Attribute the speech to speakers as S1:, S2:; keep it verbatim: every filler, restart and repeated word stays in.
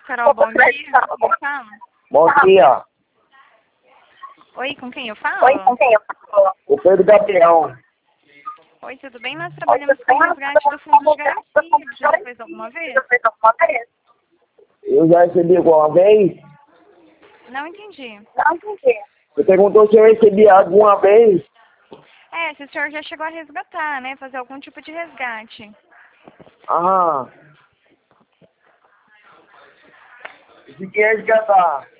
S1: Carol, bom dia. Com quem eu falo?
S2: Bom dia.
S1: Oi, com quem eu falo?
S2: Oi, com quem eu falo? O Pedro Gabriel.
S1: Oi, tudo bem? Nós trabalhamos com resgate do fundo de garantia. Você já fez alguma vez?
S2: Eu já recebi alguma vez?
S1: Não entendi.
S2: Não entendi. Você perguntou se eu recebi alguma vez?
S1: É, se o senhor já chegou a resgatar, né? Fazer algum tipo de resgate.
S2: Ah. Isso aqui é resgatar.